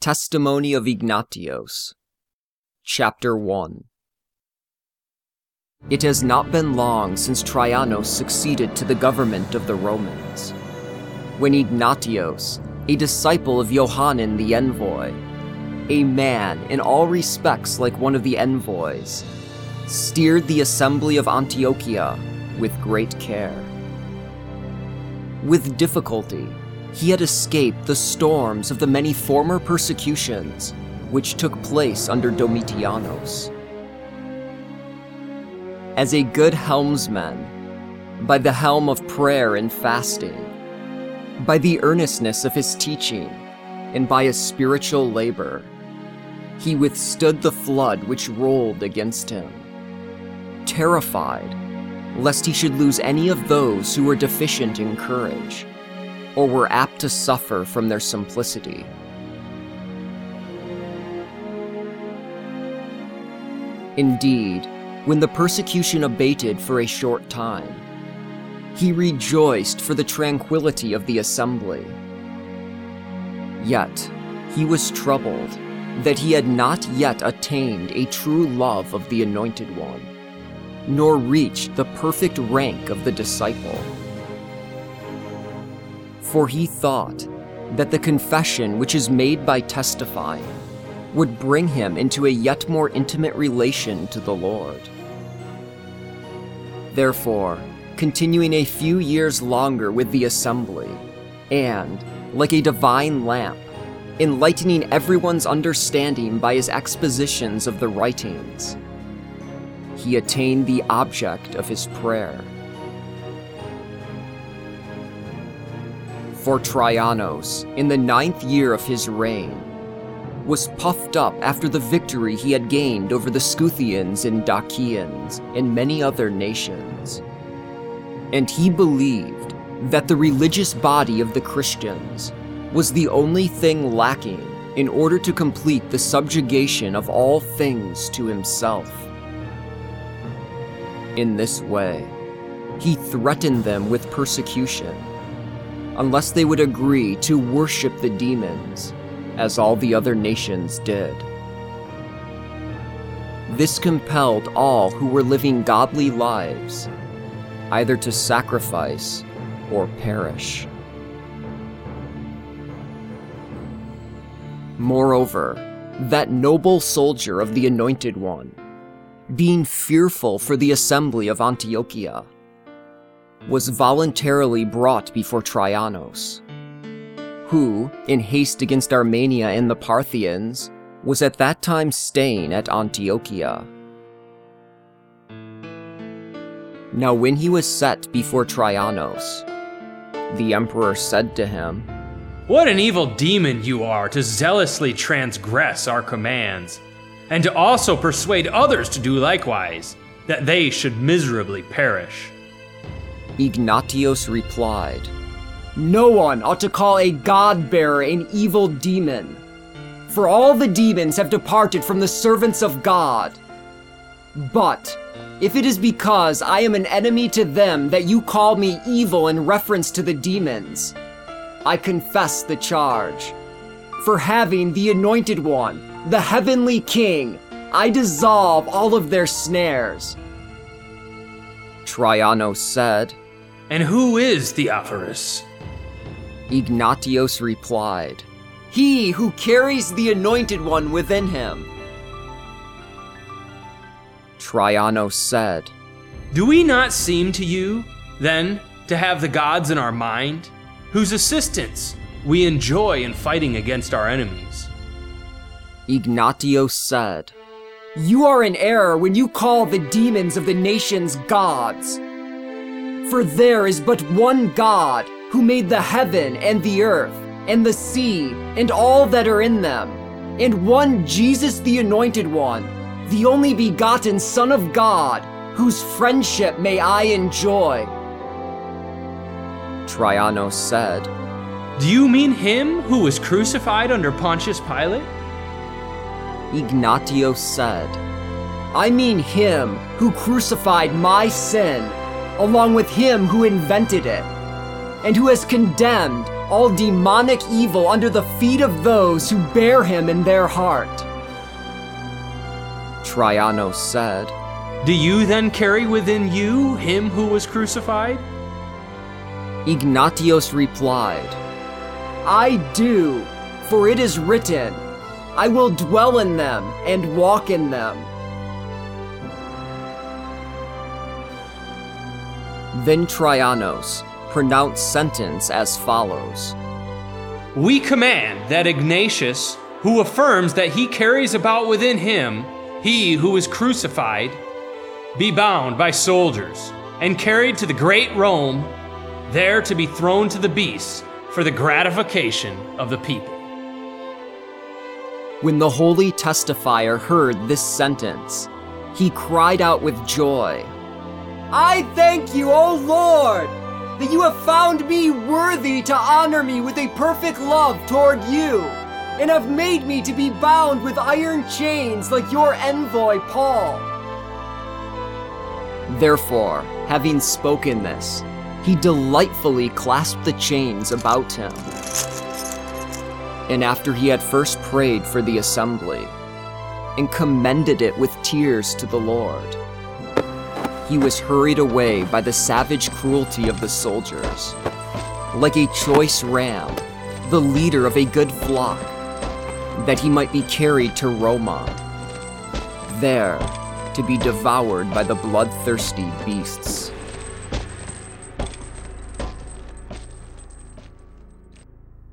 Testimony of Ignatios. Chapter 1. It has not been long since Traianos succeeded to the government of the Romans, when Ignatios, a disciple of Johanan the envoy, a man in all respects like one of the envoys, steered the assembly of Antiochia with great care. With difficulty, he had escaped the storms of the many former persecutions which took place under Domitianos. As a good helmsman, by the helm of prayer and fasting, by the earnestness of his teaching, and by his spiritual labor, he withstood the flood which rolled against him, terrified lest he should lose any of those who were deficient in courage, or were apt to suffer from their simplicity. Indeed, when the persecution abated for a short time, he rejoiced for the tranquility of the assembly. Yet, he was troubled that he had not yet attained a true love of the Anointed One, nor reached the perfect rank of the disciple. For he thought that the confession which is made by testifying would bring him into a yet more intimate relation to the Lord. Therefore, continuing a few years longer with the assembly, and, like a divine lamp, enlightening everyone's understanding by his expositions of the writings, he attained the object of his prayer. For Traianos, in the 9th year of his reign, was puffed up after the victory he had gained over the Scythians and Dacians and many other nations. And he believed that the religious body of the Christians was the only thing lacking in order to complete the subjugation of all things to himself. In this way, he threatened them with persecution, unless they would agree to worship the demons, as all the other nations did. This compelled all who were living godly lives either to sacrifice or perish. Moreover, that noble soldier of the Anointed One, being fearful for the assembly of Antiochia, was voluntarily brought before Traianos, who, in haste against Armenia and the Parthians, was at that time staying at Antiochia. Now when he was set before Traianos, the emperor said to him, "What an evil demon you are to zealously transgress our commands, and to also persuade others to do likewise, that they should miserably perish." Ignatios replied, "No one ought to call a God-bearer an evil demon, for all the demons have departed from the servants of God. But if it is because I am an enemy to them that you call me evil in reference to the demons, I confess the charge. For having the Anointed One, the Heavenly King, I dissolve all of their snares." Traianos said, "And who is Theophorus?" Ignatios replied, "He who carries the Anointed One within him." Traianos said, "Do we not seem to you, then, to have the gods in our mind, whose assistance we enjoy in fighting against our enemies?" Ignatios said, "You are in error when you call the demons of the nations gods. For there is but one God who made the heaven and the earth and the sea and all that are in them, and one Jesus the Anointed One, the only begotten Son of God, whose friendship may I enjoy." Traianos said, "Do you mean him who was crucified under Pontius Pilate?" Ignatios said, "I mean him who crucified my sin, along with him who invented it, and who has condemned all demonic evil under the feet of those who bear him in their heart." Traianos said, "Do you then carry within you him who was crucified?" Ignatius replied, "I do, for it is written, 'I will dwell in them and walk in them.'" Then Traianos pronounced sentence as follows: "We command that Ignatius, who affirms that he carries about within him he who is crucified, be bound by soldiers and carried to the great Rome, there to be thrown to the beasts for the gratification of the people." When the holy testifier heard this sentence, he cried out with joy, "I thank you, O Lord, that you have found me worthy to honor me with a perfect love toward you, and have made me to be bound with iron chains like your envoy Paul." Therefore, having spoken this, he delightfully clasped the chains about him. And after he had first prayed for the assembly, and commended it with tears to the Lord, he was hurried away by the savage cruelty of the soldiers, like a choice ram, the leader of a good flock, that he might be carried to Roma, there to be devoured by the bloodthirsty beasts.